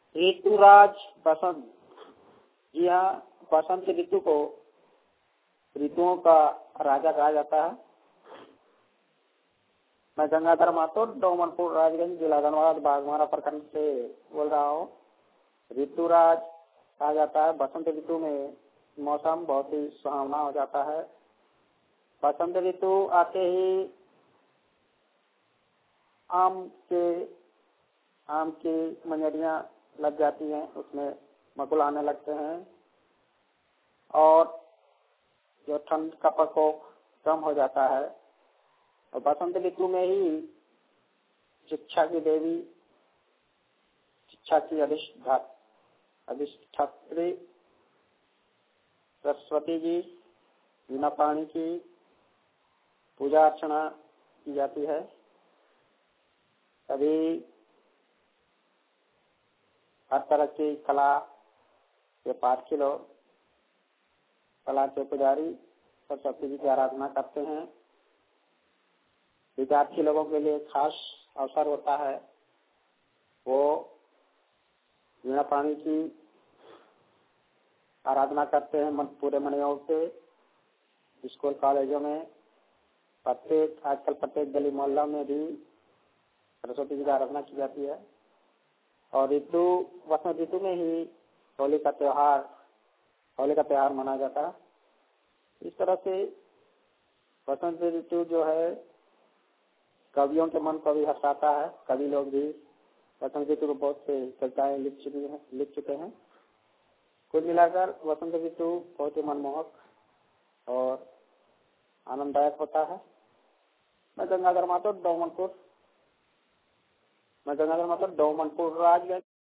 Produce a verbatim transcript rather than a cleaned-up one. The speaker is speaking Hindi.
ऋतुराज बसंत। जी हाँ, बसंत ऋतु को ऋतुओं का राजा कहा जाता है। मैं गंगाधर माथुर डोमनपुर राजगंज जिला धनबाद बागमारा प्रखंड से बोल रहा हूँ। ऋतुराज कहा जाता है। बसंत ऋतु में मौसम बहुत ही सुहावना हो जाता है। बसंत ऋतु आते ही आम के आम की मंजरियां लग जाती हैं, उसमें मकुल आने लगते हैं और जो ठंड का प्रकोप कम हो जाता है। और बसंत ऋतु में ही शिक्षा की देवी, शिक्षा की अधिष्ठात्री सरस्वती जी, वीणा पाणी की पूजा अर्चना की जाती है। सभी हर तरह की कला के पाठकी लोग, कला के पुजारी सरस्वती जी की आराधना करते हैं। विद्यार्थी लोगों के लिए खास अवसर होता है, वो वीणा पाणी की आराधना करते हैं मन पूरे मनयोग से। स्कूल कॉलेजों में प्रत्येक आजकल प्रत्येक गली मोहल्ला में भी सरस्वती जी की आराधना की जाती है। और ऋतु वसंत ऋतु में ही होली का त्योहार होली का त्योहार मनाया जाता है। इस तरह से वसंत ऋतु जो है कवियों के मन को भी हर्षाता है। कवि लोग भी वसंत ऋतु को बहुत से कविताएं लिख चुके हैं लिख चुके हैं कुल मिलाकर वसंत ऋतु बहुत ही मनमोहक और आनंददायक होता है। मैं गंगाधर माथुर डोमनपुर मैं गंगाधर माथुर डोमनपुर राजगंज